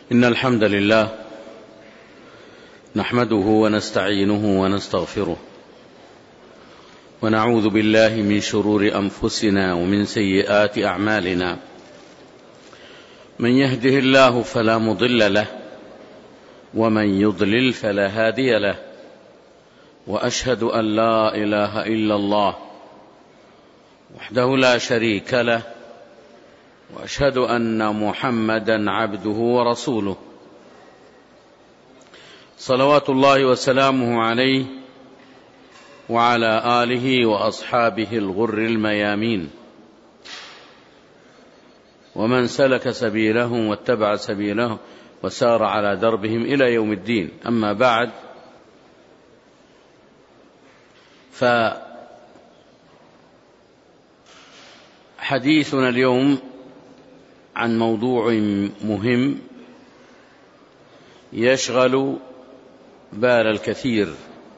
إن الحمد لله نحمده ونستعينه ونستغفره ونعوذ بالله من شرور أنفسنا ومن سيئات أعمالنا. من يهده الله فلا مضل له ومن يضلل فلا هادي له، وأشهد أن لا إله إلا الله وحده لا شريك له، وأشهد أن محمدا عبده ورسوله صلوات الله وسلامه عليه وعلى آله وأصحابه الغر الميامين، ومن سلك سبيلهم واتبع سبيلهم وسار على دربهم إلى يوم الدين. أما بعد، فحديثنا اليوم عن موضوع مهم يشغل بال الكثير،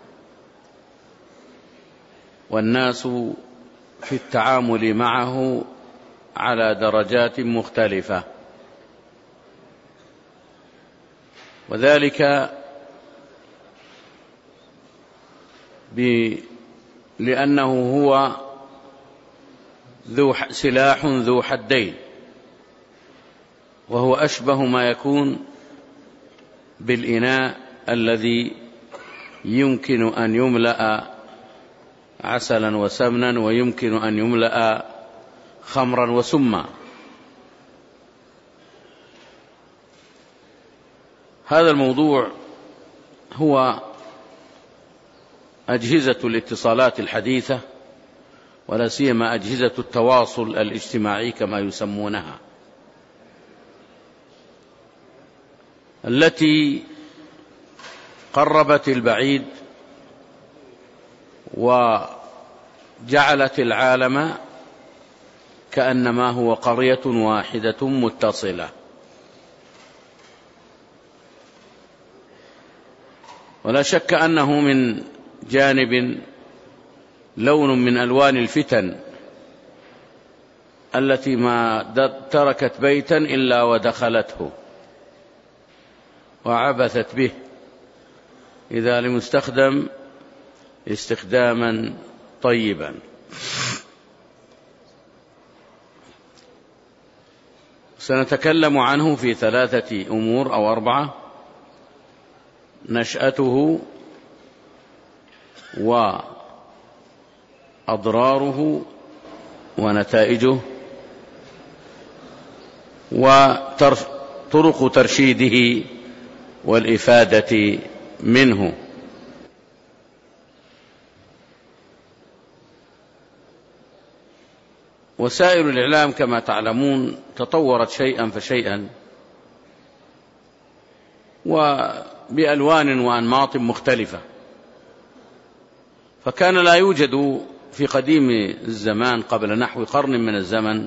والناس في التعامل معه على درجات مختلفة، وذلك لأنه هو سلاح ذو حدين، وهو أشبه ما يكون بالإناء الذي يمكن أن يملأ عسلا وسمنا، ويمكن أن يملأ خمرا وسما. هذا الموضوع هو أجهزة الاتصالات الحديثة، ولا سيما أجهزة التواصل الاجتماعي كما يسمونها، التي قربت البعيد وجعلت العالم كأنما هو قرية واحدة متصلة. ولا شك أنه من جانب لون من ألوان الفتن التي ما تركت بيتا إلا ودخلته وعبثت به، إذا لم يستخدم استخداما طيبا. سنتكلم عنه في 3 أمور أو 4: نشأته، وأضراره ونتائجه، وطرق ترشيده والإفادة منه. وسائل الإعلام كما تعلمون تطورت شيئا فشيئا، وبألوان وأنماط مختلفة، فكان لا يوجد في قديم الزمان قبل نحو قرن من الزمن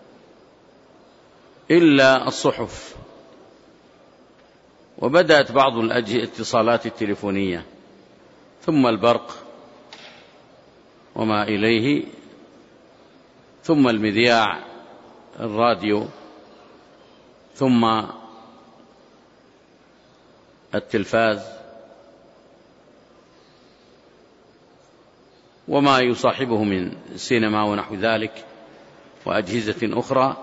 إلا الصحف، وبدأت بعض الاتصالات التليفونية، ثم البرق وما إليه، ثم المذياع الراديو، ثم التلفاز، وما يصاحبه من السينما ونحو ذلك وأجهزة أخرى.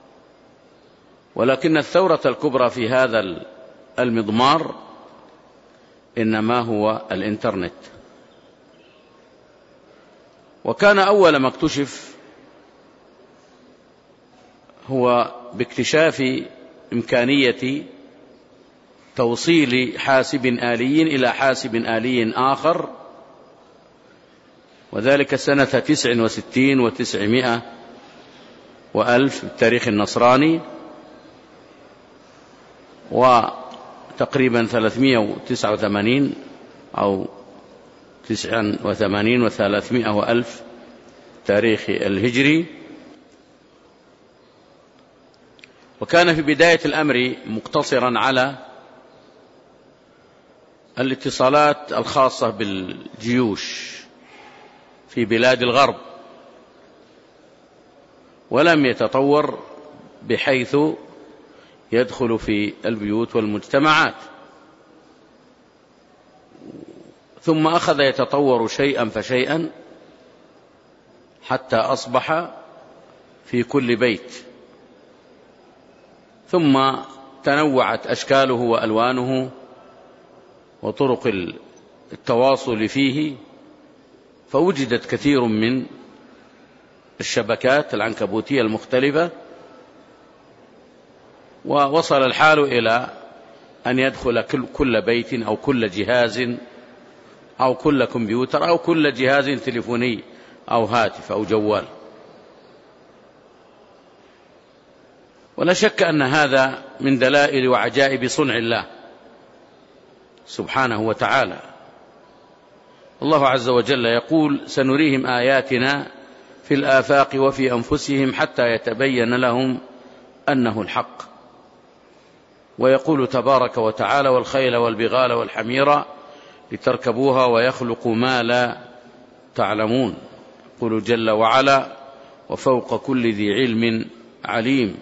ولكن الثورة الكبرى في هذا المضمار إنما هو الإنترنت. وكان أول ما اكتشف هو باكتشاف إمكانية توصيل حاسب آلي إلى حاسب آلي آخر، وذلك سنة 69 و900 و1000 بالتاريخ النصراني، وتقريبا 389 أو 89 و300 و1000 تاريخ الهجري. وكان في بداية الأمر مقتصرا على الاتصالات الخاصة بالجيوش في بلاد الغرب، ولم يتطور بحيث يدخل في البيوت والمجتمعات. ثم أخذ يتطور شيئا فشيئا حتى أصبح في كل بيت، ثم تنوعت أشكاله وألوانه وطرق التواصل فيه، فوجدت كثير من الشبكات العنكبوتية المختلفة، ووصل الحال إلى أن يدخل كل بيت أو كل جهاز أو كل كمبيوتر أو كل جهاز تليفوني أو هاتف أو جوال. ولا شك أن هذا من دلائل وعجائب صنع الله سبحانه وتعالى. الله عز وجل يقول: سنريهم آياتنا في الآفاق وفي أنفسهم حتى يتبين لهم أنه الحق. ويقول تبارك وتعالى: والخيل والبغال والحمير لتركبوها ويخلق ما لا تعلمون. يقول جل وعلا: وفوق كل ذي علم عليم.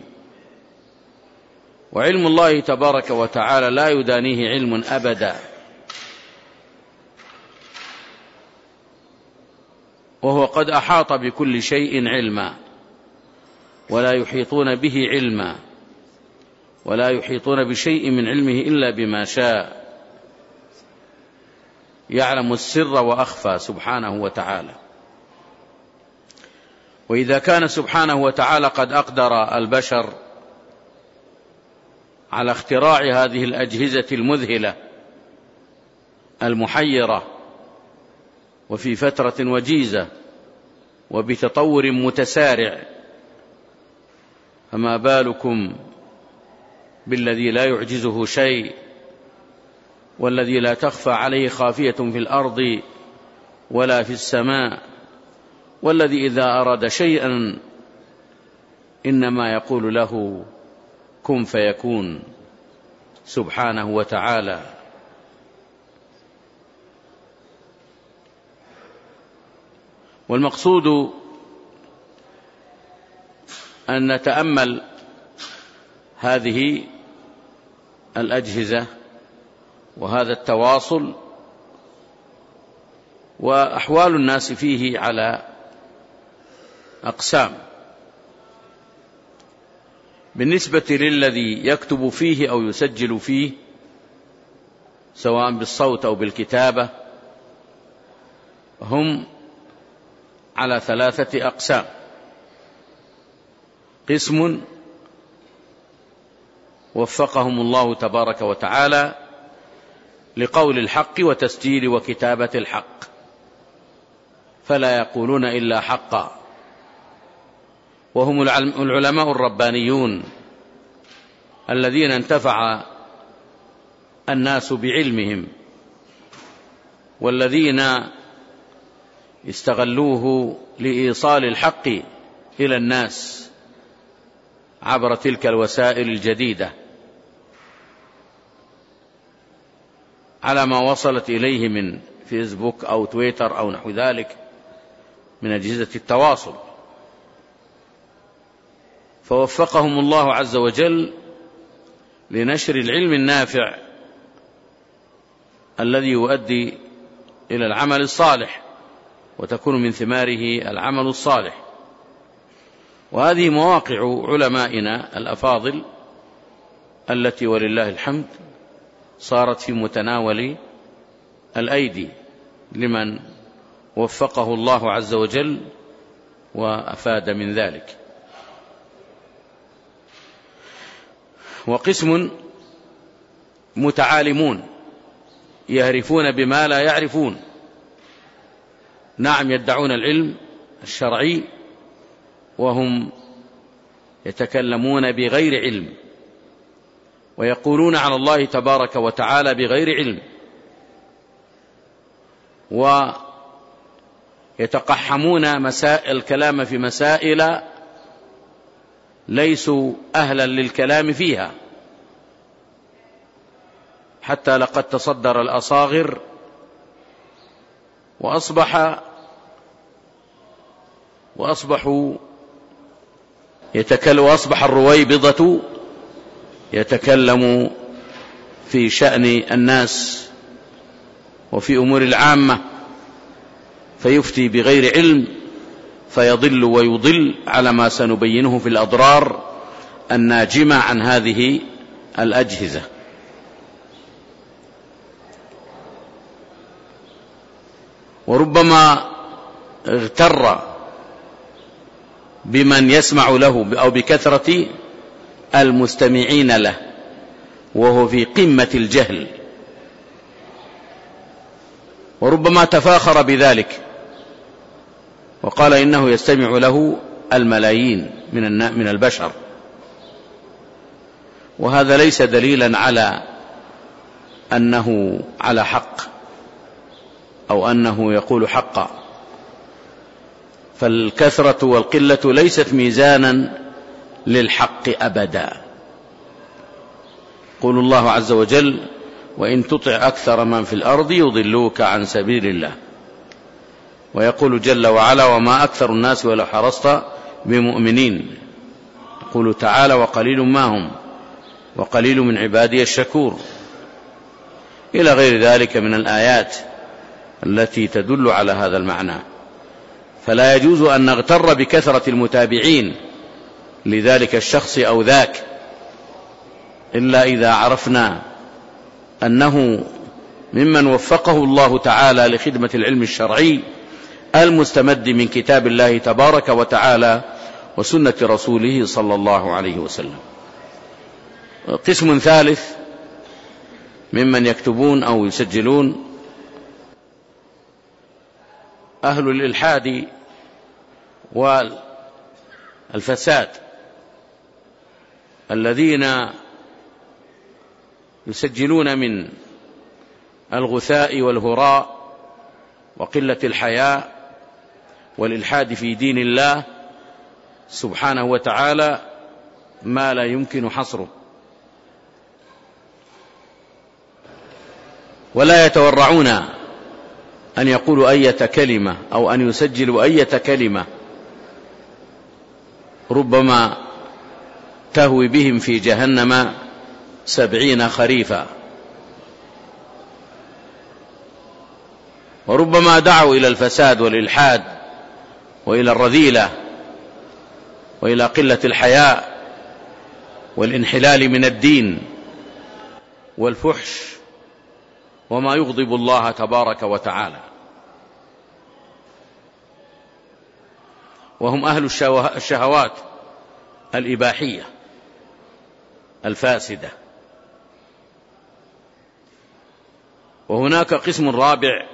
وعلم الله تبارك وتعالى لا يدانيه علم أبدا، وهو قد أحاط بكل شيء علما، ولا يحيطون به علما، ولا يحيطون بشيء من علمه إلا بما شاء. يعلم السر وأخفى سبحانه وتعالى. وإذا كان سبحانه وتعالى قد أقدر البشر على اختراع هذه الأجهزة المذهلة المحيرة وفي فترة وجيزة وبتطور متسارع، فما بالكم بالذي لا يعجزه شيء، والذي لا تخفى عليه خافية في الأرض ولا في السماء، والذي إذا أراد شيئا إنما يقول له كن فيكون سبحانه وتعالى. والمقصود أن نتأمل هذه الأجهزة وهذا التواصل وأحوال الناس فيه على أقسام. بالنسبة للذي يكتب فيه أو يسجل فيه سواء بالصوت أو بالكتابة، هم على 3 أقسام: قسم وفقهم الله تبارك وتعالى لقول الحق وتسجيل وكتابة الحق، فلا يقولون إلا حقا، وهم العلماء الربانيون الذين انتفع الناس بعلمهم، والذين استغلوه لإيصال الحق إلى الناس عبر تلك الوسائل الجديدة على ما وصلت إليه من فيسبوك أو تويتر أو نحو ذلك من أجهزة التواصل. فوفقهم الله عز وجل لنشر العلم النافع الذي يؤدي إلى العمل الصالح وتكون من ثماره العمل الصالح. وهذه مواقع علمائنا الأفاضل التي ولله الحمد صارت في متناول الأيدي لمن وفقه الله عز وجل وأفاد من ذلك. وقسم متعالمون يهرفون بما لا يعرفون، نعم يدعون العلم الشرعي وهم يتكلمون بغير علم، ويقولون على الله تبارك وتعالى بغير علم، ويتقحمون الكلام في مسائل ليسوا أهلا للكلام فيها، حتى لقد تصدر الأصاغر وأصبح الرويبضة يتكلم في شأن الناس وفي أمور العامة فيفتي بغير علم فيضل ويضل على ما سنبينه في الأضرار الناجمة عن هذه الأجهزة. وربما اغتر بمن يسمع له أو بكثرة المستمعين له وهو في قمة الجهل، وربما تفاخر بذلك وقال إنه يستمع له الملايين من البشر، وهذا ليس دليلا على أنه على حق أو أنه يقول حقا، فالكثرة والقلة ليست ميزانا للحق أبدا. يقول الله عز وجل: وإن تطع أكثر من في الأرض يضلوك عن سبيل الله. ويقول جل وعلا: وما أكثر الناس ولو حرصت بمؤمنين. يقول تعالى: وقليل ما هم وقليل من عبادي الشكور، إلى غير ذلك من الآيات التي تدل على هذا المعنى. فلا يجوز أن نغتر بكثرة المتابعين لذلك الشخص أو ذاك، إلا إذا عرفنا أنه ممن وفقه الله تعالى لخدمة العلم الشرعي المستمد من كتاب الله تبارك وتعالى وسنة رسوله صلى الله عليه وسلم. قسم ثالث ممن يكتبون أو يسجلون أهل الإلحاد والفساد، الذين يسجلون من الغثاء والهراء وقلة الحياء والإلحاد في دين الله سبحانه وتعالى ما لا يمكن حصره، ولا يتورعون أن يقولوا أية كلمة أو أن يسجلوا أية كلمة ربما تهوي بهم في جهنم 70 خريفا. وربما دعوا إلى الفساد والإلحاد وإلى الرذيلة وإلى قلة الحياء والانحلال من الدين والفحش وما يغضب الله تبارك وتعالى، وهم أهل الشهوات الإباحية الفاسدة. وهناك قسم رابع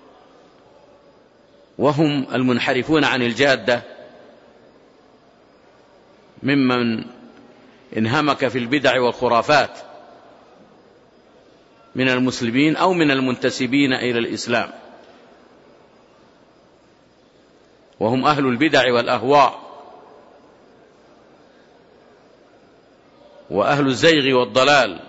وهم المنحرفون عن الجادة، ممن انهمك في البدع والخرافات من المسلمين أو من المنتسبين إلى الإسلام، وهم أهل البدع والأهواء وأهل الزيغ والضلال،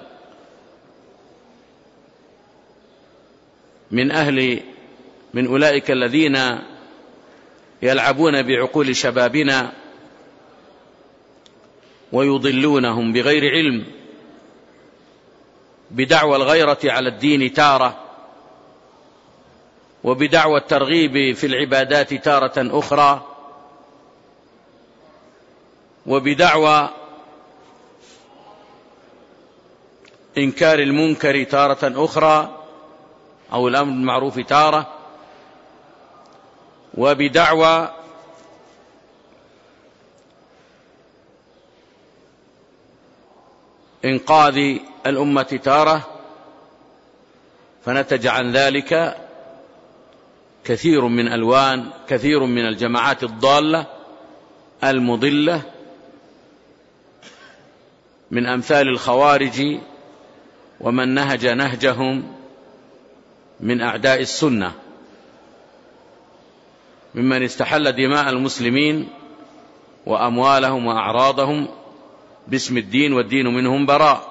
من أولئك الذين يلعبون بعقول شبابنا ويضلونهم بغير علم بدعوى الغيرة على الدين تارة، وبدعوى الترغيب في العبادات تارة أخرى، وبدعوى إنكار المنكر تارة أخرى أو الأمر بالمعروف تارة، وبدعوى إنقاذ الأمة تارة. فنتج عن ذلك كثير من الجماعات الضالة المضلة من أمثال الخوارج ومن نهج نهجهم من أعداء السنة، ممن استحل دماء المسلمين وأموالهم وأعراضهم باسم الدين والدين منهم براء،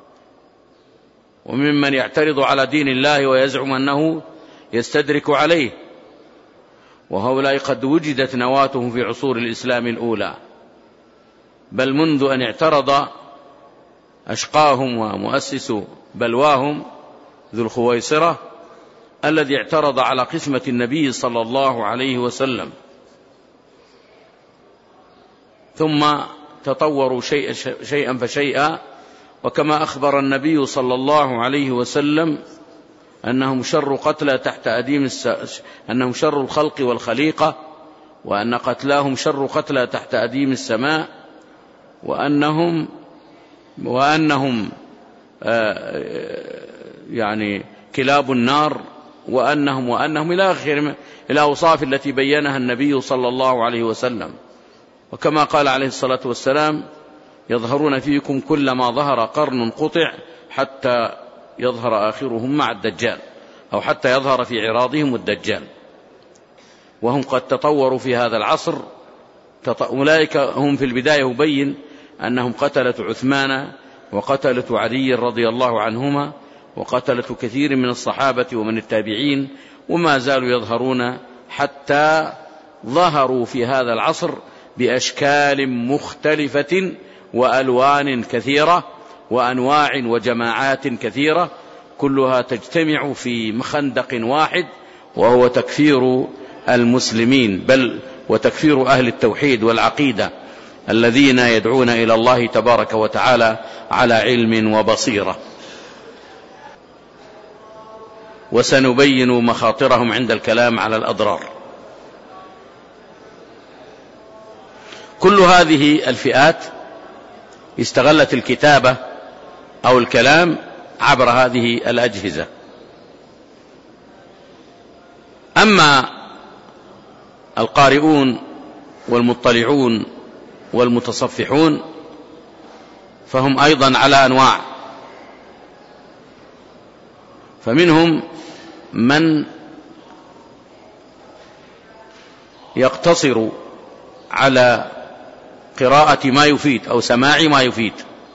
وممن يعترض على دين الله ويزعم أنه يستدرك عليه، وهؤلاء قد وجدت نواتهم في عصور الإسلام الأولى، بل منذ أن اعترض أشقاهم ومؤسس بلواهم ذو الخويصرة الذي اعترض على قسمة النبي صلى الله عليه وسلم، ثم تطوروا شيئا فشيئا، وكما أخبر النبي صلى الله عليه وسلم أنهم شر قتلى تحت أديم أنهم شر الخلق والخليقة، وأن قتلاهم شر قتلى تحت أديم السماء، وأنهم يعني كلاب النار، وأنهم إلى آخر الأوصاف التي بينها النبي صلى الله عليه وسلم. وكما قال عليه الصلاة والسلام: يظهرون فيكم كلما ظهر قرن قطع حتى يظهر آخرهم مع الدجال، أو حتى يظهر في عراضهم الدجال. وهم قد تطوروا في هذا العصر. أولئك هم في البداية يبين أنهم قتلة عثمان وقتلة علي رضي الله عنهما وقتلة كثير من الصحابة ومن التابعين، وما زالوا يظهرون حتى ظهروا في هذا العصر بأشكال مختلفة وألوان كثيرة وأنواع وجماعات كثيرة، كلها تجتمع في مخندق واحد، وهو تكفير المسلمين، بل وتكفير أهل التوحيد والعقيدة الذين يدعون إلى الله تبارك وتعالى على علم وبصيرة. وسنبين مخاطرهم عند الكلام على الأضرار. كل هذه الفئات استغلت الكتابة أو الكلام عبر هذه الأجهزة. أما القارئون والمطلعون والمتصفحون فهم أيضا على أنواع، فمنهم من يقتصر على قراءة ما يفيد أو سماع ما يفيد،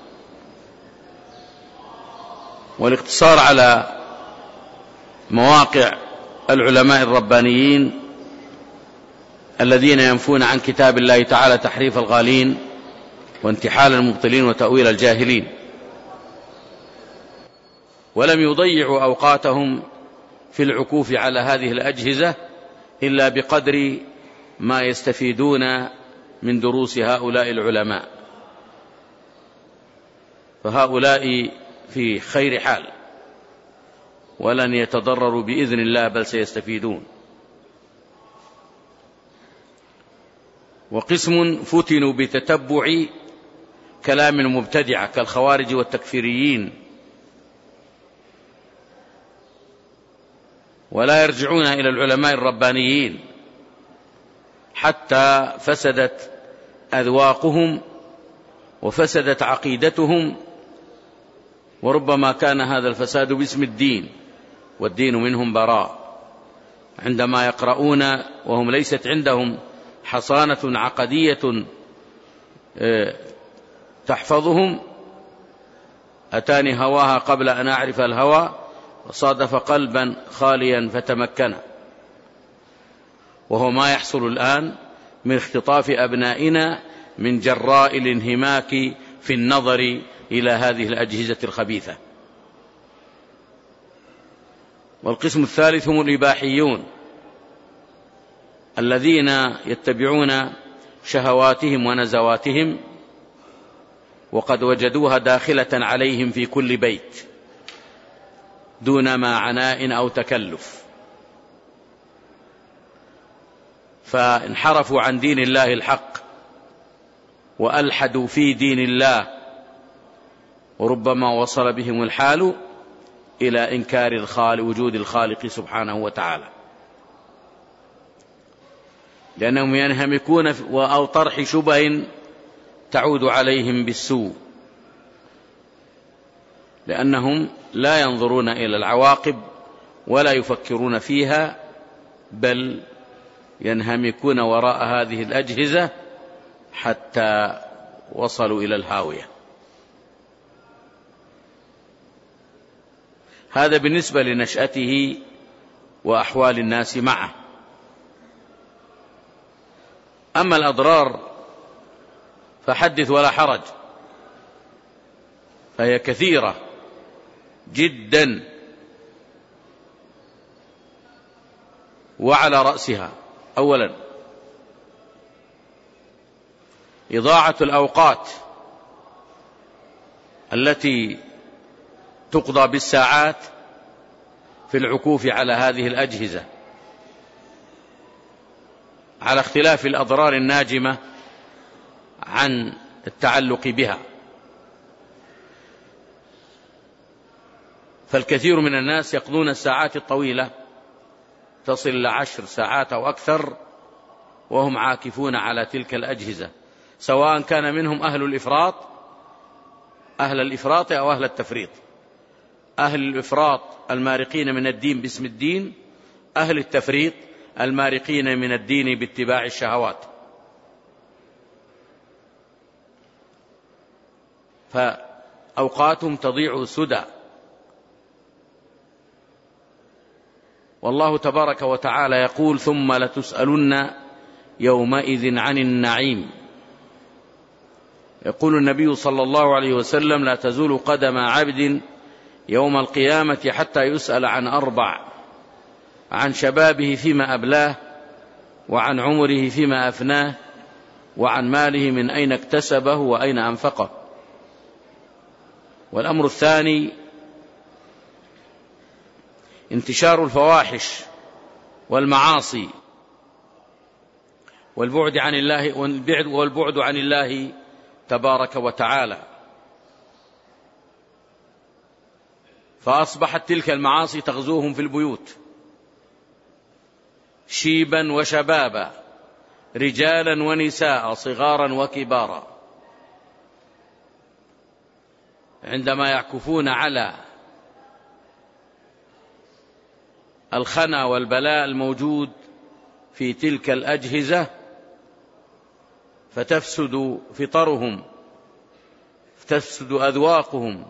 والاقتصار على مواقع العلماء الربانيين الذين ينفون عن كتاب الله تعالى تحريف الغالين وانتحال المبطلين وتأويل الجاهلين، ولم يضيعوا أوقاتهم في العكوف على هذه الأجهزة إلا بقدر ما يستفيدون من دروس هؤلاء العلماء، فهؤلاء في خير حال ولن يتضرروا بإذن الله، بل سيستفيدون. وقسم فتنوا بتتبع كلام المبتدعة كالخوارج والتكفيريين، ولا يرجعون إلى العلماء الربانيين حتى فسدت أذواقهم وفسدت عقيدتهم، وربما كان هذا الفساد باسم الدين، والدين منهم براء. عندما يقرؤون وهم ليست عندهم حصانة عقدية تحفظهم، أتاني هواها قبل أن أعرف الهوى، وصادف قلبا خاليا فتمكن، وهو ما يحصل الآن من اختطاف أبنائنا من جراء الانهماك في النظر إلى هذه الأجهزة الخبيثة. والقسم الثالث هم الإباحيون الذين يتبعون شهواتهم ونزواتهم، وقد وجدوها داخلة عليهم في كل بيت دون ما عناء أو تكلف، فانحرفوا عن دين الله الحق وألحدوا في دين الله، وربما وصل بهم الحال إلى إنكار وجود الخالق سبحانه وتعالى، لأنهم ينهمكون أو طرح شبه تعود عليهم بالسوء، لأنهم لا ينظرون إلى العواقب ولا يفكرون فيها، بل ينهمكون وراء هذه الأجهزة حتى وصلوا إلى الهاوية. هذا بالنسبة لنشأته وأحوال الناس معه. أما الأضرار فحدث ولا حرج، فهي كثيرة جدا، وعلى رأسها أولا إضاعة الأوقات التي تقضى بالساعات في العكوف على هذه الأجهزة، على اختلاف الأضرار الناجمة عن التعلق بها. فالكثير من الناس يقضون الساعات الطويلة تصل إلى 10 ساعات أو أكثر وهم عاكفون على تلك الأجهزة، سواء كان منهم أهل الإفراط أو أهل التفريط. أهل الإفراط المارقين من الدين باسم الدين، أهل التفريط المارقين من الدين باتباع الشهوات. فأوقاتهم تضيع سدى. والله تبارك وتعالى يقول: ثم لتسألن يومئذ عن النعيم. يقول النبي صلى الله عليه وسلم: لا تزول قدم عبد يوم القيامة حتى يسأل عن 4: عن شبابه فيما أبلاه، وعن عمره فيما أفناه، وعن ماله من أين اكتسبه وأين أنفقه. والأمر الثاني انتشار الفواحش والمعاصي والبعد عن الله تبارك وتعالى، فأصبحت تلك المعاصي تغزوهم في البيوت شيبا وشبابا، رجالا ونساء، صغارا وكبارا، عندما يعكفون على الخنا والبلاء الموجود في تلك الأجهزة فتفسد فطرهم، تفسد أذواقهم،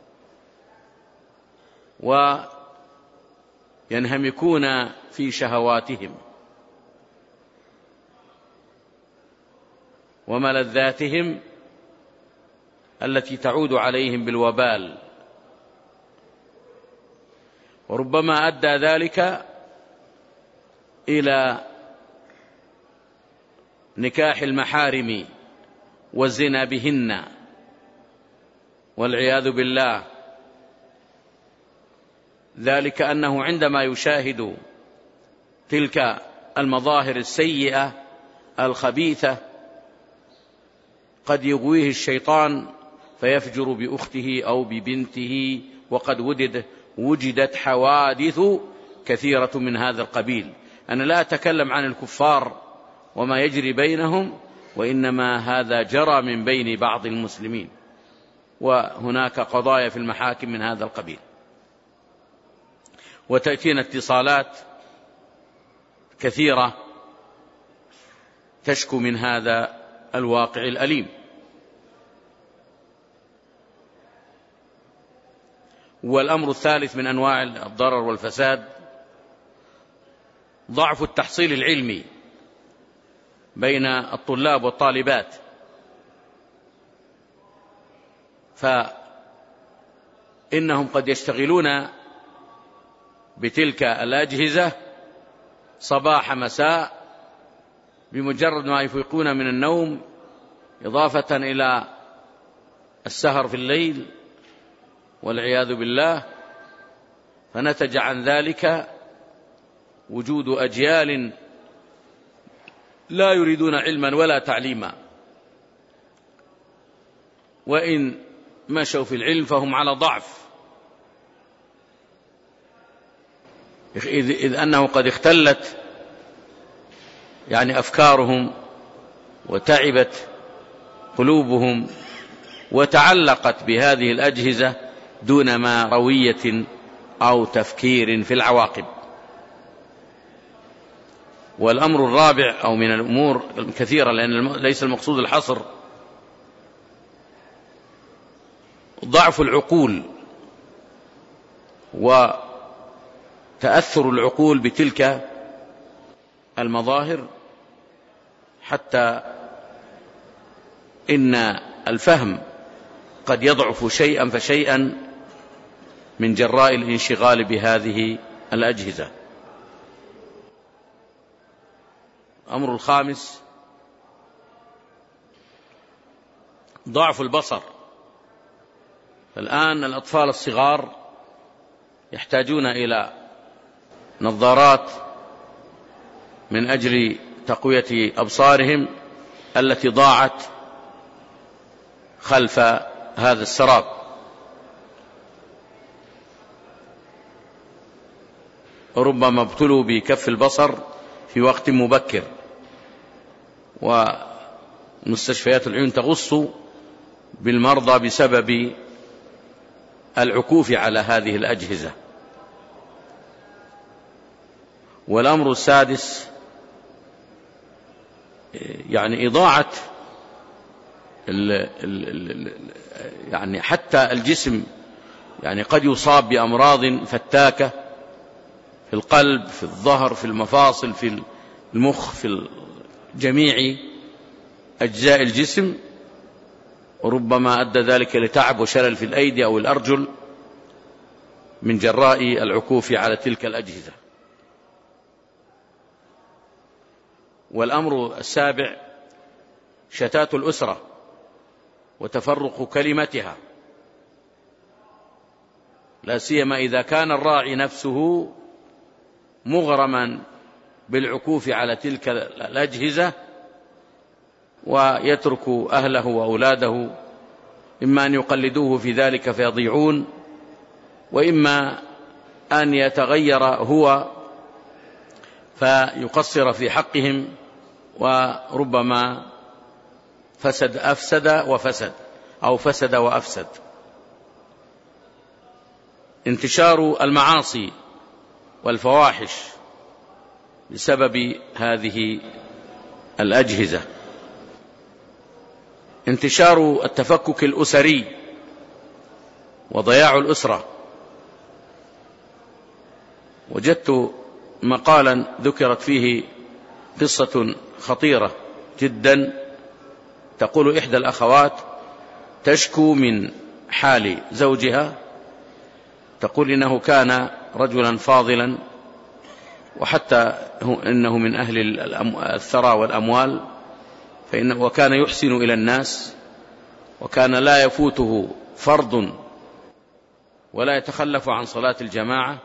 وينهمكون في شهواتهم وملذاتهم التي تعود عليهم بالوبال. وربما أدى ذلك إلى نكاح المحارم والزنا بهن والعياذ بالله. ذلك أنه عندما يشاهد تلك المظاهر السيئة الخبيثة قد يغويه الشيطان فيفجر بأخته أو ببنته، وقد وجدت حوادث كثيرة من هذا القبيل. أنا لا أتكلم عن الكفار وما يجري بينهم، وإنما هذا جرى من بين بعض المسلمين، وهناك قضايا في المحاكم من هذا القبيل. وتأتينا اتصالات كثيرة تشكو من هذا الواقع الأليم. والأمر الثالث من أنواع الضرر والفساد ضعف التحصيل العلمي بين الطلاب والطالبات، فإنهم قد يشتغلون بتلك الأجهزة صباح مساء، بمجرد ما يفيقون من النوم، إضافة إلى السهر في الليل والعياذ بالله. فنتج عن ذلك وجود أجيال لا يريدون علما ولا تعليما، وإن مشوا في العلم فهم على ضعف، إذ أنه قد اختلت أفكارهم وتعبت قلوبهم وتعلقت بهذه الأجهزة دون ما روية أو تفكير في العواقب. والأمر الرابع أو من الأمور الكثيرة، لأن ليس المقصود الحصر، ضعف العقول وتأثر العقول بتلك المظاهر، حتى إن الفهم قد يضعف شيئا فشيئا من جراء الانشغال بهذه الأجهزة. الأمر الخامس ضعف البصر. الآن الأطفال الصغار يحتاجون إلى نظارات من أجل تقوية أبصارهم التي ضاعت خلف هذا السراب. ربما ابتلوا بكف البصر في وقت مبكر، ومستشفيات العيون تغص بالمرضى بسبب العكوف على هذه الأجهزة. والأمر السادس يعني إضاعة يعني حتى الجسم، يعني قد يصاب بأمراض فتاكة في القلب، في الظهر، في المفاصل، في المخ، في جميع أجزاء الجسم، وربما أدى ذلك لتعب وشلل في الأيدي أو الأرجل من جراء العكوف على تلك الأجهزة. والأمر السابع شتات الأسرة وتفرق كلمتها، لا سيما إذا كان الراعي نفسه مغرما بالعكوف على تلك الأجهزة، ويترك أهله وأولاده إما أن يقلدوه في ذلك فيضيعون، وإما أن يتغير هو فيقصر في حقهم، وربما أفسد وفسد، أو فسد وأفسد. انتشار المعاصي والفواحش بسبب هذه الأجهزة. انتشار التفكك الأسري وضياع الأسرة. وجدت مقالا ذكرت فيه قصة خطيرة جدا. تقول إحدى الأخوات تشكو من حال زوجها، تقول إنه كان رجلا فاضلا، وحتى إنه من أهل الثراء والأموال، وكان يحسن إلى الناس، وكان لا يفوته فرض ولا يتخلف عن صلاة الجماعة،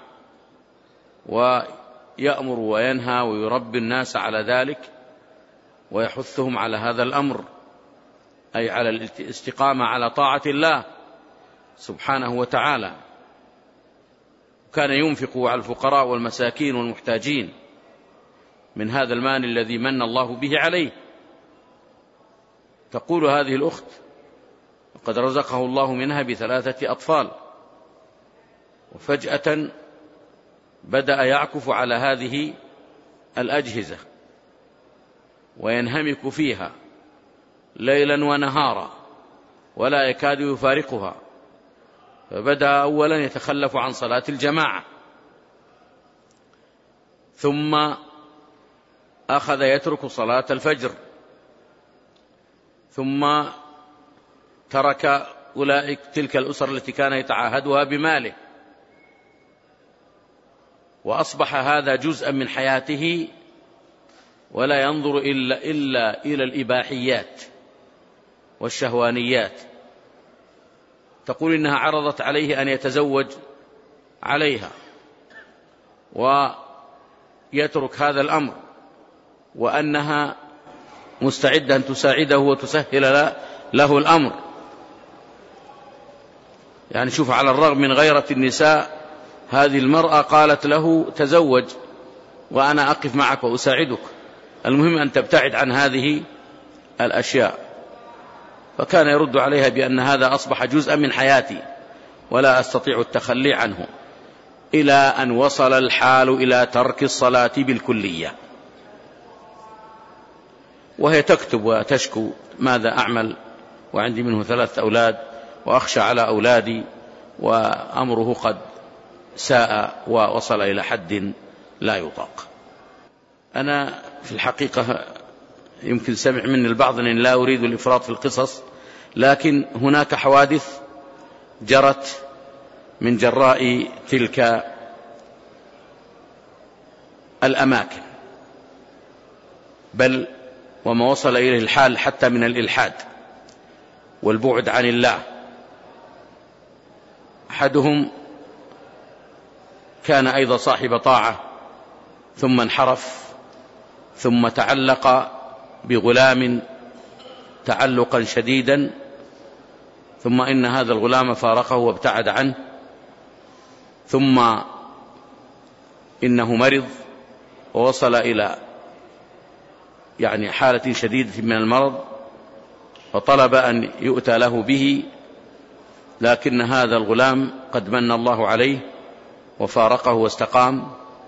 ويأمر وينهى ويربي الناس على ذلك ويحثهم على هذا الأمر، أي على الاستقامة على طاعة الله سبحانه وتعالى. كان ينفق على الفقراء والمساكين والمحتاجين من هذا المال الذي من الله به عليه. تقول هذه الأخت وقد رزقه الله منها ب3 أطفال، وفجأة بدأ يعكف على هذه الأجهزة وينهمك فيها ليلا ونهارا ولا يكاد يفارقها، فبدأ أولا يتخلف عن صلاة الجماعة، ثم أخذ يترك صلاة الفجر، ثم ترك تلك الأسر التي كان يتعاهدها بماله، وأصبح هذا جزءا من حياته ولا ينظر إلا إلى الإباحيات والشهوانيات. تقول إنها عرضت عليه أن يتزوج عليها ويترك هذا الأمر، وأنها مستعدة أن تساعده وتسهل له الأمر. يعني شوف، على الرغم من غيرة النساء، هذه المرأة قالت له تزوج وأنا أقف معك وأساعدك، المهم أن تبتعد عن هذه الأشياء. فكان يرد عليها بأن هذا أصبح جزءا من حياتي ولا أستطيع التخلي عنه، إلى أن وصل الحال إلى ترك الصلاة بالكلية. وهي تكتب وتشكو: ماذا أعمل وعندي منه 3 أولاد وأخشى على أولادي، وأمره قد ساء ووصل إلى حد لا يطاق. أنا في الحقيقة يمكن سمع مني البعض أن لا أريد الإفراط في القصص، لكن هناك حوادث جرت من جراء تلك الأماكن، بل وما وصل إليه الحال حتى من الإلحاد والبعد عن الله. أحدهم كان أيضا صاحب طاعة ثم انحرف، ثم تعلق بغلام تعلقا شديدا، ثم إن هذا الغلام فارقه وابتعد عنه، ثم إنه مرض ووصل إلى حالة شديدة من المرض، فطلب أن يؤتى له به، لكن هذا الغلام قد من الله عليه وفارقه واستقام.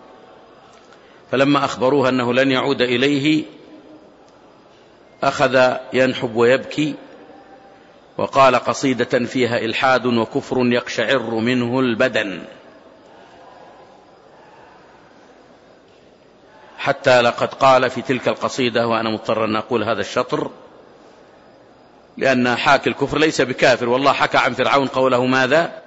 فلما أخبروه أنه لن يعود إليه أخذ ينحب ويبكي، وقال قصيدة فيها إلحاد وكفر يقشعر منه البدن، حتى لقد قال في تلك القصيدة، وأنا مضطر أن أقول هذا الشطر لأن حاكي الكفر ليس بكافر، والله حكى عن فرعون قوله ماذا؟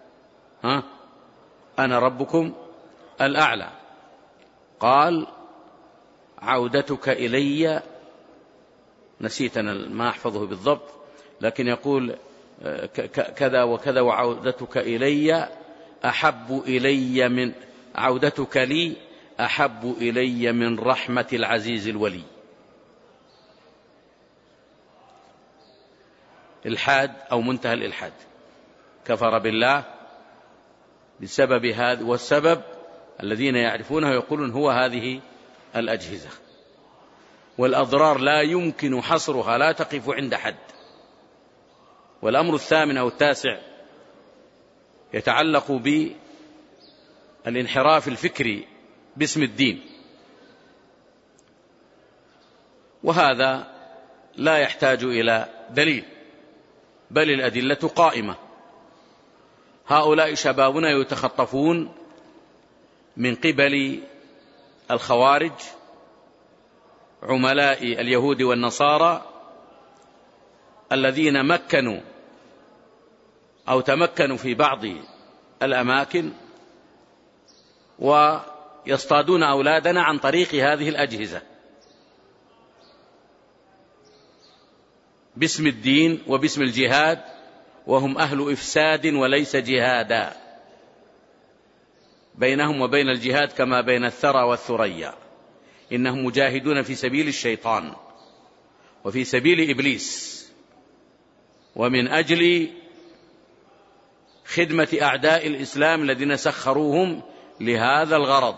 أنا ربكم الأعلى. قال عودتك إلي، نسيت أنا ما أحفظه بالضبط، لكن يقول كذا وكذا، وعودتك إلي أحب إلي من عودتك لي أحب إلي من رحمة العزيز الولي. إلحاد أو منتهى الإلحاد، كفر بالله بسبب هذا، والسبب الذين يعرفونه يقولون هو هذه الأجهزة، والأضرار لا يمكن حصرها، لا تقف عند حد. والأمر الثامن أو التاسع يتعلق بالانحراف الفكري باسم الدين، وهذا لا يحتاج إلى دليل، بل الأدلة قائمة. هؤلاء شبابنا يتخطفون من قبل الخوارج عملاء اليهود والنصارى الذين مكنوا أو تمكنوا في بعض الأماكن، ويصطادون أولادنا عن طريق هذه الأجهزة باسم الدين وباسم الجهاد، وهم أهل إفساد وليس جهادا. بينهم وبين الجهاد كما بين الثرى والثريا، إنهم مجاهدون في سبيل الشيطان وفي سبيل إبليس، ومن أجل خدمة أعداء الإسلام الذين سخروهم لهذا الغرض،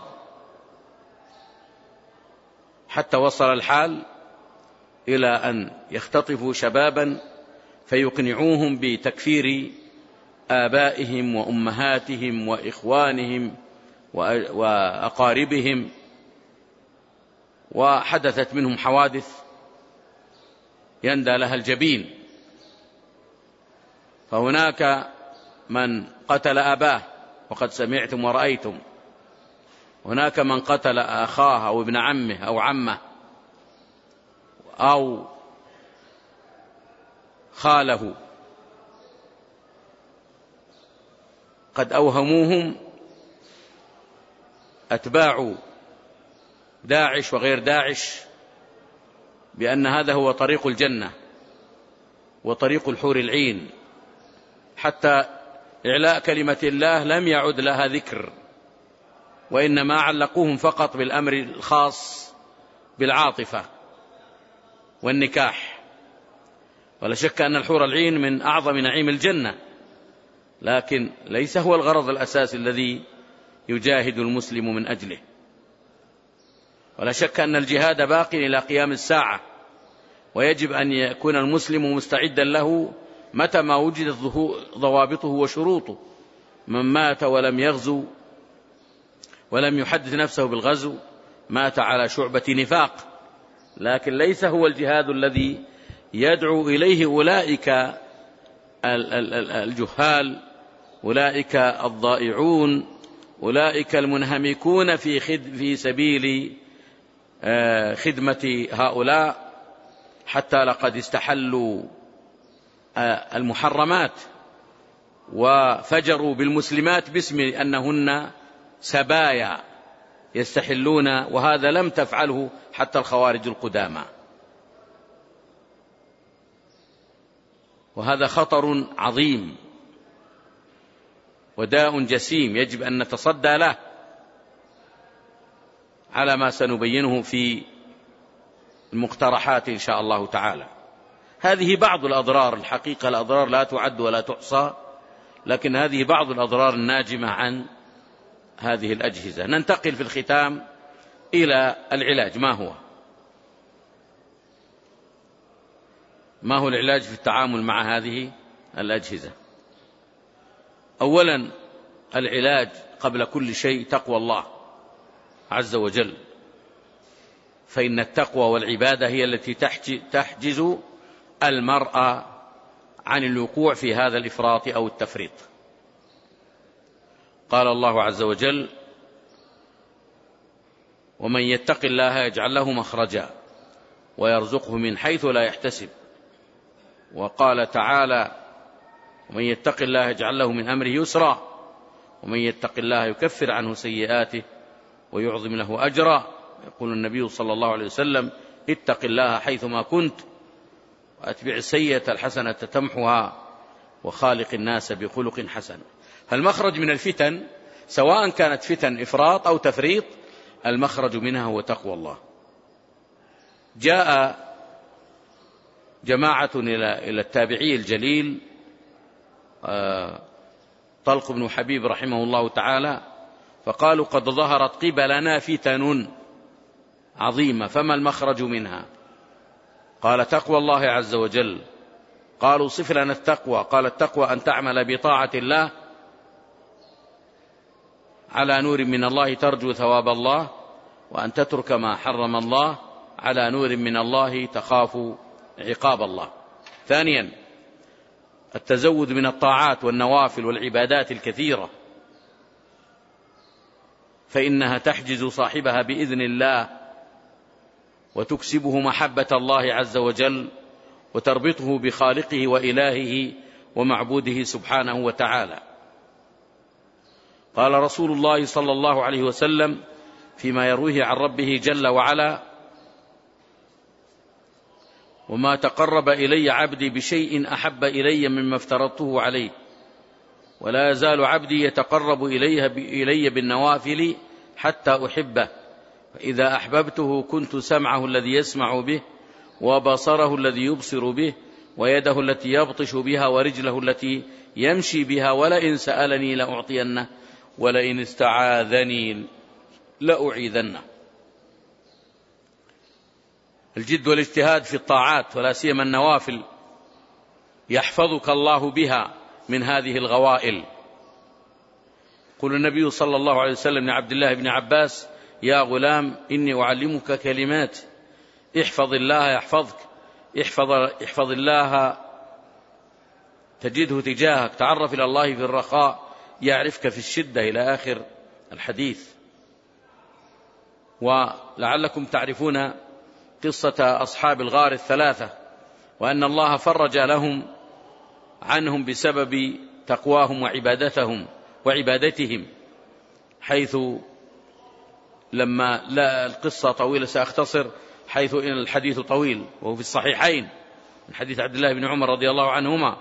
حتى وصل الحال إلى أن يختطفوا شبابا فيقنعوهم بتكفير آبائهم وأمهاتهم وإخوانهم وأقاربهم، وحدثت منهم حوادث يندى لها الجبين. فهناك من قتل أباه وقد سمعتم ورأيتم، هناك من قتل أخاه أو ابن عمه أو عمه أو خاله، قد أوهموهم أتباع داعش وغير داعش بأن هذا هو طريق الجنة وطريق الحور العين، حتى إعلاء كلمة الله لم يعد لها ذكر، وإنما علقوهم فقط بالأمر الخاص بالعاطفة والنكاح. ولا شك أن الحور العين من أعظم نعيم الجنة، لكن ليس هو الغرض الأساسي الذي يجاهد المسلم من أجله. ولا شك أن الجهاد باق إلى قيام الساعة، ويجب أن يكون المسلم مستعدا له متى ما وجدت ضوابطه وشروطه. من مات ولم يغزو ولم يحدث نفسه بالغزو مات على شعبة نفاق، لكن ليس هو الجهاد الذي يدعو إليه أولئك الجهال، أولئك الضائعون، أولئك المنهمكون في سبيل خدمة هؤلاء، حتى لقد استحلوا المحرمات وفجروا بالمسلمات باسم أنهن سبايا يستحلون، وهذا لم تفعله حتى الخوارج القدامى، وهذا خطر عظيم وداء جسيم يجب أن نتصدى له على ما سنبينه في المقترحات إن شاء الله تعالى. هذه بعض الأضرار، الحقيقة الأضرار لا تعد ولا تحصى، لكن هذه بعض الأضرار الناجمة عن هذه الأجهزة. ننتقل في الختام إلى العلاج. ما هو العلاج في التعامل مع هذه الأجهزة؟ أولا العلاج قبل كل شيء تقوى الله عز وجل، فإن التقوى والعبادة هي التي تحجز المرء عن الوقوع في هذا الإفراط أو التفريط. قال الله عز وجل: ومن يتق الله يجعل له مخرجا ويرزقه من حيث لا يحتسب. وقال تعالى: ومن يتق الله يجعل له من أمره يسرا ومن يتق الله يكفر عنه سيئاته ويعظم له أجرا. يقول النبي صلى الله عليه وسلم: اتق الله حيثما كنت وأتبع السيئة الحسنة تمحها وخالق الناس بخلق حسن. فالمخرج من الفتن سواء كانت فتن إفراط أو تفريط، المخرج منها هو تقوى الله. جاء جماعة إلى التابعي الجليل طلق بن حبيب رحمه الله تعالى، فقالوا: قد ظهرت قبلنا فتن عظيمة، فما المخرج منها؟ قال: تقوى الله عز وجل. قالوا: صف لنا التقوى. قال: التقوى أن تعمل بطاعة الله على نور من الله ترجو ثواب الله، وأن تترك ما حرم الله على نور من الله تخاف عقاب الله. ثانيا التزود من الطاعات والنوافل والعبادات الكثيرة، فإنها تحجز صاحبها بإذن الله وتكسبه محبة الله عز وجل وتربطه بخالقه وإلهه ومعبوده سبحانه وتعالى. قال رسول الله صلى الله عليه وسلم فيما يرويه عن ربه جل وعلا: وما تقرب إلي عبدي بشيء أحب إلي مما افترضته عليه، ولا يزال عبدي يتقرب إلي بالنوافل حتى أحبه، فإذا أحببته كنت سمعه الذي يسمع به، وبصره الذي يبصر به، ويده التي يبطش بها، ورجله التي يمشي بها، ولئن سألني لأعطينه، ولئن استعاذني لأعيذنه. الجد والاجتهاد في الطاعات ولا سيما النوافل يحفظك الله بها من هذه الغوائل. قال النبي صلى الله عليه وسلم لعبد الله بن عباس: يا غلام إني أعلمك كلمات احفظ الله يحفظك، احفظ الله تجده تجاهك، تعرف إلى الله في الرخاء يعرفك في الشدة، إلى آخر الحديث. ولعلكم تعرفون قصة أصحاب الغار الثلاثة، وأن الله فرج عنهم بسبب تقواهم وعبادتهم، حيث لما لا القصة طويلة سأختصر، حيث إن الحديث طويل وهو في الصحيحين من حديث عبد الله بن عمر رضي الله عنهما،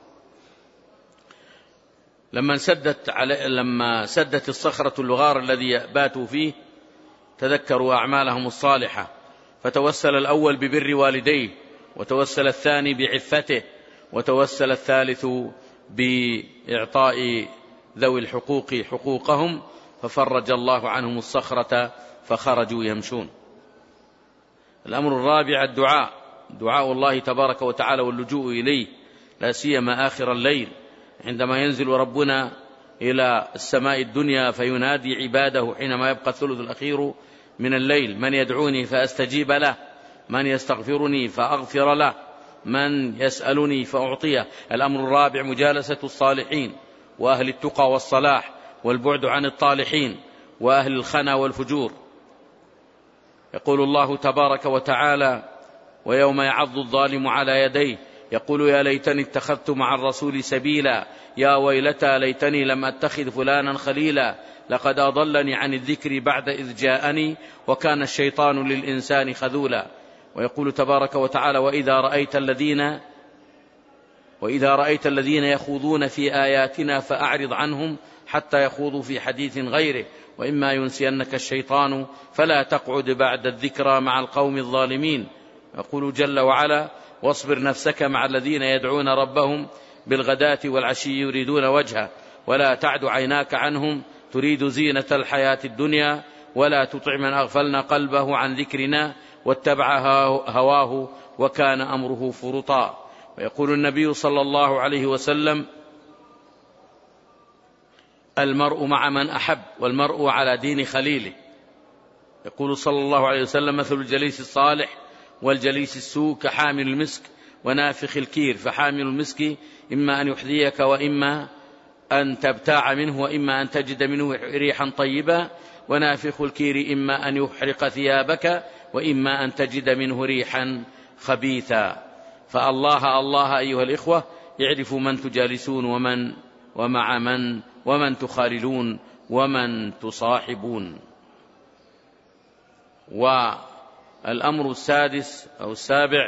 لما سدت الصخرة الغار الذي باتوا فيه تذكروا أعمالهم الصالحة، فتوسل الأول ببر والديه، وتوسل الثاني بعفته، وتوسل الثالث بإعطاء ذوي الحقوق حقوقهم، ففرج الله عنهم الصخرة فخرجوا يمشون. الأمر الرابع دعاء الله تبارك وتعالى واللجوء إليه، لا سيما آخر الليل عندما ينزل ربنا إلى السماء الدنيا فينادي عباده حينما يبقى الثلث الأخير من الليل: من يدعوني فأستجيب له، من يستغفرني فأغفر له، من يسألني فأعطيه. الأمر الرابع مجالسة الصالحين وأهل التقى والصلاح، والبعد عن الطالحين وأهل الخنا والفجور. يقول الله تبارك وتعالى: ويوم يعض الظالم على يديه يقول يا ليتني اتخذت مع الرسول سبيلا، يا ويلتى ليتني لم أتخذ فلانا خليلا، لقد أضلني عن الذكر بعد إذ جاءني وكان الشيطان للإنسان خذولا. ويقول تبارك وتعالى وإذا رأيت الذين يخوضون في آياتنا فأعرض عنهم حتى يخوضوا في حديث غيره، وإما ينسينك الشيطان فلا تقعد بعد الذكرى مع القوم الظالمين. يقول جل وعلا واصبر نفسك مع الذين يدعون ربهم بالغداة والعشي يريدون وجهه ولا تعد عيناك عنهم تريد زينة الحياة الدنيا ولا تطع من أغفلنا قلبه عن ذكرنا واتبع هواه وكان أمره فرطا. ويقول النبي صلى الله عليه وسلم المرء مع من أحب والمرء على دين خليله. يقول صلى الله عليه وسلم مثل الجليس الصالح والجليس السوء كحامل المسك ونافخ الكير، فحامل المسك إما أن يحذيك وإما أن تبتاع منه وإما أن تجد منه ريحا طيبة، ونافخ الكير إما أن يحرق ثيابك وإما أن تجد منه ريحا خبيثا. فالله أيها الإخوة يعرف من تجالسون ومع من ومن تخاللون ومن تصاحبون. والأمر السادس أو السابع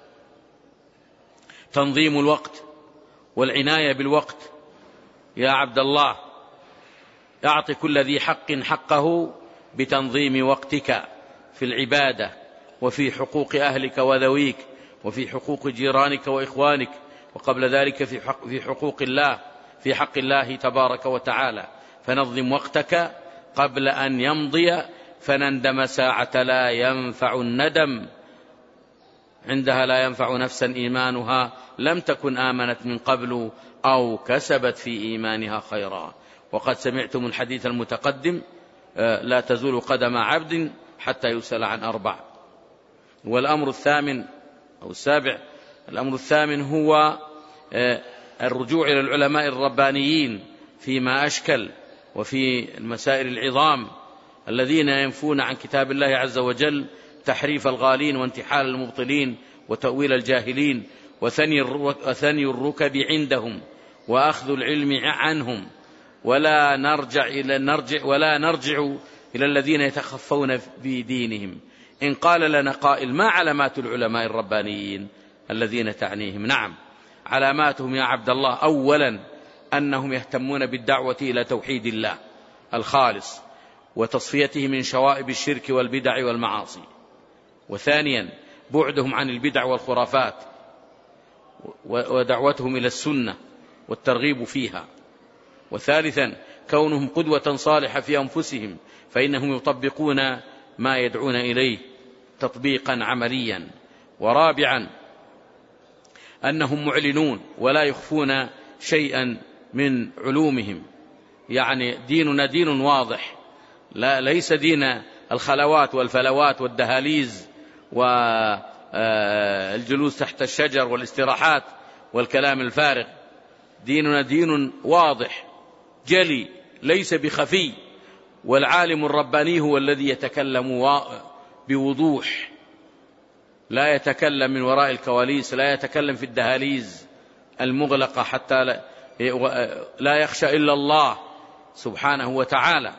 تنظيم الوقت والعناية بالوقت. يا عبد الله أعط كل ذي حق حقه بتنظيم وقتك في العبادة وفي حقوق أهلك وذويك وفي حقوق جيرانك وإخوانك، وقبل ذلك في حقوق الله في حق الله تبارك وتعالى. فنظم وقتك قبل أن يمضي فنندم ساعة لا ينفع الندم، عندها لا ينفع نفسا إيمانها لم تكن آمنت من قبل أو كسبت في إيمانها خيرا. وقد سمعتم الحديث المتقدم لا تزول قدم عبد حتى يسأل عن 4. والأمر الثامن أو السابع، الأمر الثامن هو الرجوع إلى العلماء الربانيين فيما أشكل وفي المسائل العظام الذين ينفون عن كتاب الله عز وجل تحريف الغالين وانتحال المبطلين وتأويل الجاهلين وثني الركب عندهم وأخذ العلم عنهم، ولا نرجع إلى الذين يتخفون في دينهم. إن قال لنا قائل ما علامات العلماء الربانيين الذين تعنيهم؟ نعم، علاماتهم يا عبد الله أولا أنهم يهتمون بالدعوة إلى توحيد الله الخالص وتصفيته من شوائب الشرك والبدع والمعاصي، وثانيا بعدهم عن البدع والخرافات ودعوتهم إلى السنة والترغيب فيها، وثالثا كونهم قدوة صالحة في أنفسهم فإنهم يطبقون ما يدعون إليه تطبيقا عمليا، ورابعا أنهم معلنون ولا يخفون شيئا من علومهم، يعني ديننا دين واضح، ليس دين الخلوات والفلوات والدهاليز والجلوس تحت الشجر والاستراحات والكلام الفارغ. ديننا دين واضح جلي ليس بخفي، والعالم الرباني هو الذي يتكلم بوضوح، لا يتكلم من وراء الكواليس، لا يتكلم في الدهاليز المغلقة حتى لا يخشى إلا الله سبحانه وتعالى.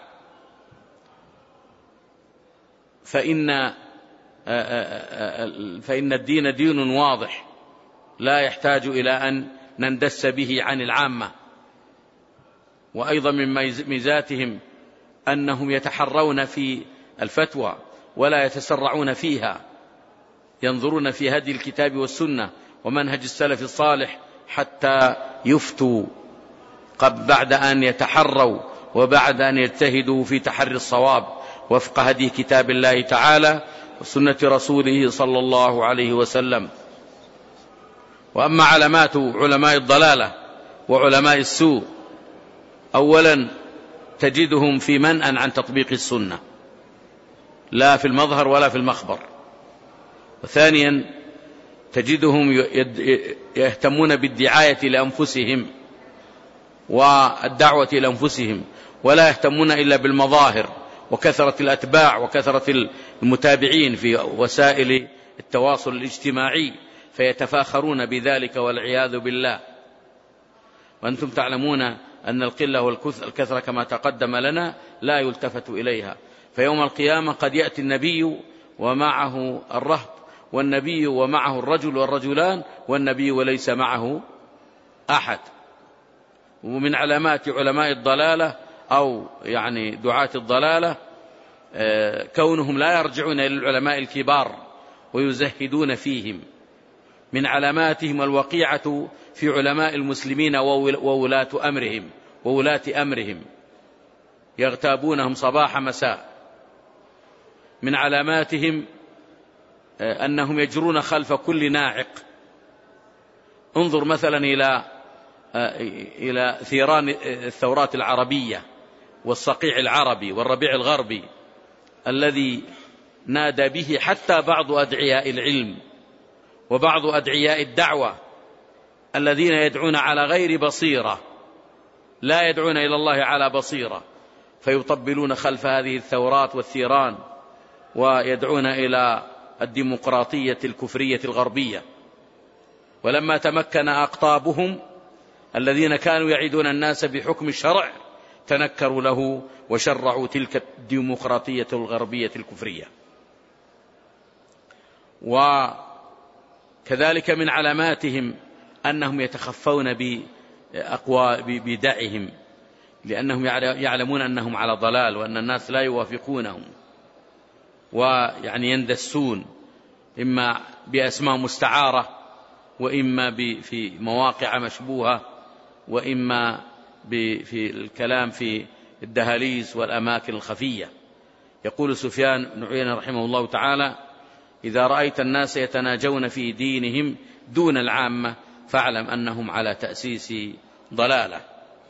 فإن الدين دين واضح لا يحتاج إلى أن نندس به عن العامة. وأيضا من ميزاتهم أنهم يتحرون في الفتوى ولا يتسرعون فيها، ينظرون في هدي الكتاب والسنة ومنهج السلف الصالح حتى يفتوا بعد أن يتحروا وبعد أن يجتهدوا في تحري الصواب وفق هدي كتاب الله تعالى وسنة رسوله صلى الله عليه وسلم. وأما علامات علماء الضلالة وعلماء السوء، أولا تجدهم في منأى عن تطبيق السنة لا في المظهر ولا في المخبر، وثانيا تجدهم يهتمون بالدعاية لأنفسهم والدعوة إلى أنفسهم، ولا يهتمون إلا بالمظاهر وكثرة الأتباع وكثرة المتابعين في وسائل التواصل الاجتماعي، فيتفاخرون بذلك والعياذ بالله. وأنتم تعلمون أن القلة والكثرة كما تقدم لنا لا يلتفت إليها، فيوم القيامة قد يأتي النبي ومعه الرهط، والنبي ومعه الرجل والرجلان، والنبي وليس معه أحد. ومن علامات علماء الضلالة أو يعني دعاة الضلالة كونهم لا يرجعون إلى العلماء الكبار ويزهدون فيهم. من علاماتهم الوقيعة في علماء المسلمين وولاة أمرهم يغتابونهم صباح مساء. من علاماتهم أنهم يجرون خلف كل ناعق. انظر مثلا إلى ثيران الثورات العربية والصقيع العربي والربيع الغربي الذي نادى به حتى بعض أدعياء العلم وبعض أدعياء الدعوة الذين يدعون على غير بصيرة، لا يدعون إلى الله على بصيرة، فيطبلون خلف هذه الثورات والثيران ويدعون إلى الديمقراطية الكفرية الغربية. ولما تمكن أقطابهم الذين كانوا يعيدون الناس بحكم الشرع تنكروا له وشرعوا تلك الديمقراطية الغربية الكفرية. وكذلك من علاماتهم أنهم يتخفون بدعهم، لأنهم يعلمون أنهم على ضلال وأن الناس لا يوافقونهم، ويعني يندسون إما بأسماء مستعارة وإما في مواقع مشبوهة وإما في الكلام في الدهاليز والأماكن الخفية. يقول سفيان بن عيينة رحمه الله تعالى: إذا رأيت الناس يتناجون في دينهم دون العامة فاعلم أنهم على تأسيس ضلالة.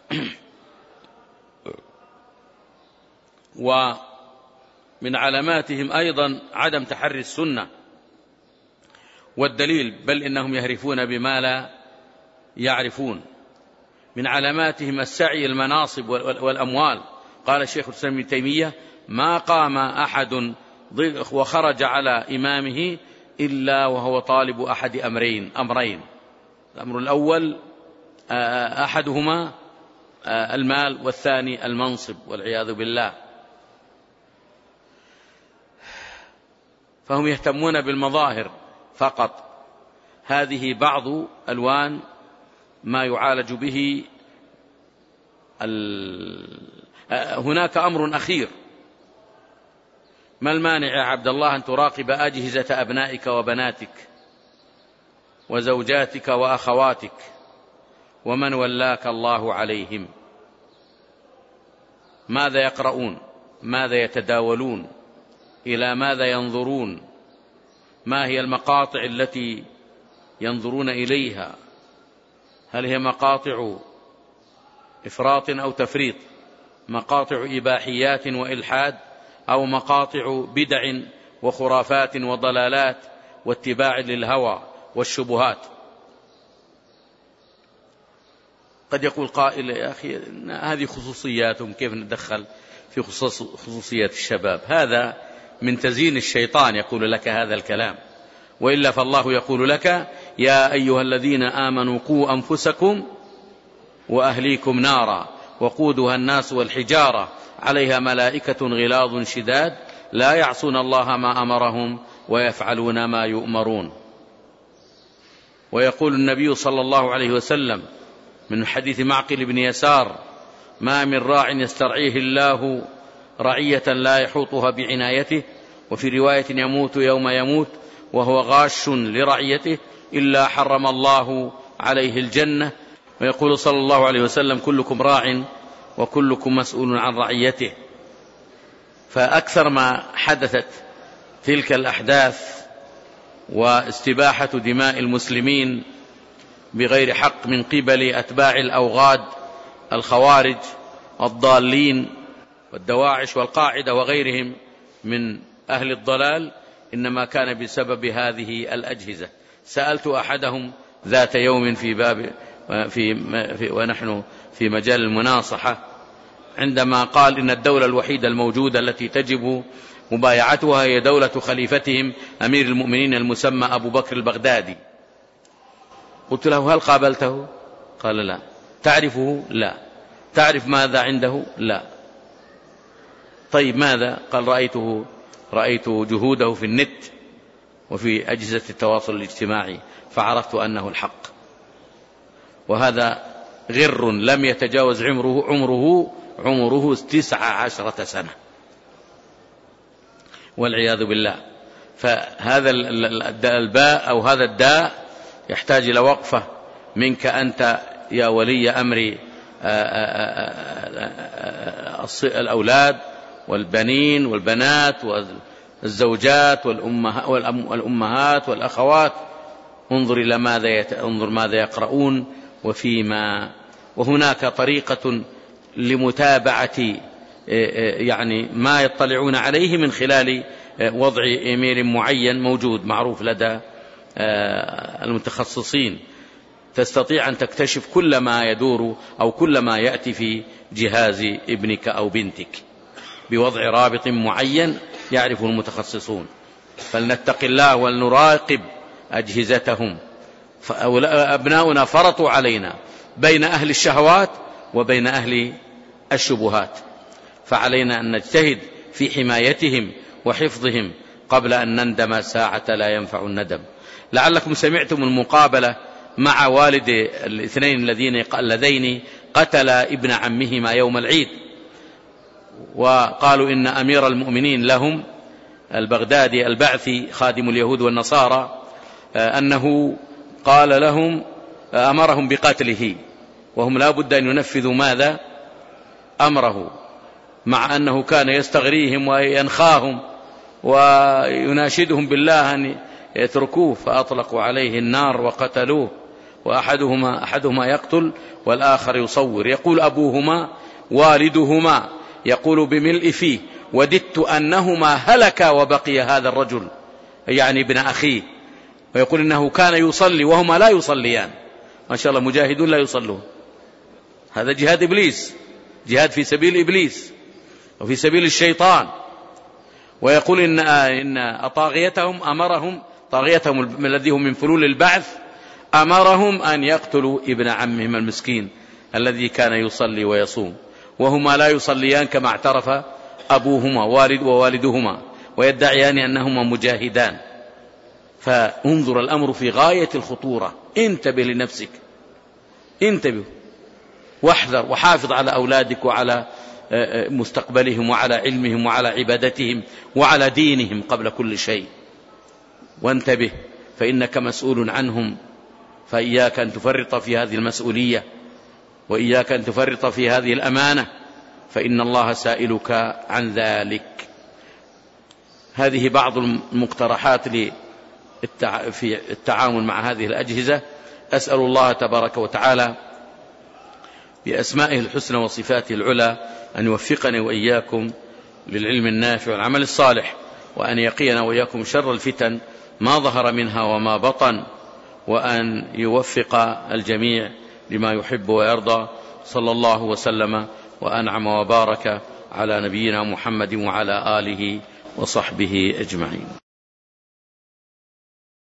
ومن علاماتهم أيضا عدم تحري السنة والدليل، بل إنهم يهرفون بما لا يعرفون. من علاماتهم السعي المناصب والأموال. قال الشيخ الإسلام ابن تيمية: ما قام أحد وخرج على إمامه إلا وهو طالب أحد أمرين. الأمر الأول أحدهما المال، والثاني المنصب والعياذ بالله. فهم يهتمون بالمظاهر فقط. هذه بعض ألوان ما يعالج به. هناك أمر أخير: ما المانع يا عبد الله أن تراقب أجهزة أبنائك وبناتك وزوجاتك وأخواتك ومن ولاك الله عليهم؟ ماذا يقرؤون؟ ماذا يتداولون؟ إلى ماذا ينظرون؟ ما هي المقاطع التي ينظرون إليها؟ هل هي مقاطع إفراط أو تفريط، مقاطع إباحيات وإلحاد، أو مقاطع بدع وخرافات وضلالات واتباع للهوى والشبهات؟ قد يقول قائل: يا أخي هذه خصوصياتهم، كيف ندخل في خصوصيات الشباب؟ هذا من تزيين الشيطان يقول لك هذا الكلام، وإلا فالله يقول لك: يا أيها الذين آمنوا قوا أنفسكم وأهليكم نارا وقودها الناس والحجارة عليها ملائكة غلاظ شداد لا يعصون الله ما أمرهم ويفعلون ما يؤمرون. ويقول النبي صلى الله عليه وسلم من حديث معقل بن يسار: ما من راع يسترعيه الله رعية لا يحوطها بعنايته، وفي رواية: يموت يوم يموت وهو غاش لرعيته إلا حرم الله عليه الجنة. ويقول صلى الله عليه وسلم: كلكم راع وكلكم مسؤول عن رعيته. فأكثر ما حدثت تلك الأحداث واستباحة دماء المسلمين بغير حق من قبل أتباع الأوغاد الخوارج الضالين والدواعش والقاعدة وغيرهم من أهل الضلال إنما كان بسبب هذه الأجهزة. سألت أحدهم ذات يوم ونحن في مجال المناصحة عندما قال إن الدولة الوحيدة الموجودة التي تجب مبايعتها هي دولة خليفتهم أمير المؤمنين المسمى أبو بكر البغدادي، قلت له: هل قابلته؟ قال: لا. تعرفه؟ لا. تعرف ماذا عنده؟ لا. طيب ماذا؟ قال: رأيت جهوده في النت وفي أجهزة التواصل الاجتماعي فعرفت أنه الحق. وهذا غر لم يتجاوز عمره 19 سنة، والعياذ بالله. فهذا الباء أو هذا الداء يحتاج إلى وقفة منك أنت يا ولي أمر الأولاد والبنين والبنات والزوجات والأمهات والأخوات. انظر ماذا يقرؤون وهناك طريقة لمتابعة يعني ما يطلعون عليه من خلال وضع إيميل معين موجود معروف لدى المتخصصين. تستطيع أن تكتشف كل ما يدور أو كل ما يأتي في جهاز ابنك أو بنتك بوضع رابط معين يعرفه المتخصصون. فلنتق الله ولنراقب أجهزتهم. أبناؤنا فرطوا علينا بين أهل الشهوات وبين أهل الشبهات، فعلينا أن نجتهد في حمايتهم وحفظهم قبل أن نندم ساعة لا ينفع الندم. لعلكم سمعتم المقابلة مع والد الاثنين اللذين قتلا ابن عمهما يوم العيد، وقالوا إن أمير المؤمنين لهم البغدادي البعثي خادم اليهود والنصارى أنه قال لهم أمرهم بقتله، وهم لا بد أن ينفذوا ماذا أمره، مع أنه كان يستغريهم وينخاهم ويناشدهم بالله أن يتركوه، فأطلقوا عليه النار وقتلوه. وأحدهما يقتل والآخر يصور. يقول أبوهما والدهما يقول بملء فيه: وددت أنهما هلكا وبقي هذا الرجل، يعني ابن أخيه. ويقول إنه كان يصلي وهما لا يصليان. ما شاء الله مجاهدون لا يصلون. هذا جهاد إبليس، جهاد في سبيل إبليس وفي سبيل الشيطان. ويقول إن طاغيتهم أمرهم، طاغيتهم الذي هم من فلول البعث، أمرهم أن يقتلوا ابن عمهم المسكين الذي كان يصلي ويصوم، وهما لا يصليان كما اعترف أبوهما ووالدهما، ويدعيان أنهما مجاهدان. فانظر الأمر في غاية الخطورة. انتبه لنفسك، انتبه واحذر وحافظ على أولادك وعلى مستقبلهم وعلى علمهم وعلى عبادتهم وعلى دينهم قبل كل شيء. وانتبه فإنك مسؤول عنهم، فإياك أن تفرط في هذه المسؤولية، وإياك أن تفرط في هذه الأمانة، فإن الله سائلك عن ذلك. هذه بعض المقترحات في التعامل مع هذه الأجهزة. أسأل الله تبارك وتعالى بأسمائه الحسنى وصفاته العلى أن يوفقني وإياكم للعلم النافع والعمل الصالح، وأن يقينا وإياكم شر الفتن ما ظهر منها وما بطن، وأن يوفق الجميع لما يحب ويرضى. صلى الله وسلم وأنعم وبارك على نبينا محمد وعلى آله وصحبه أجمعين.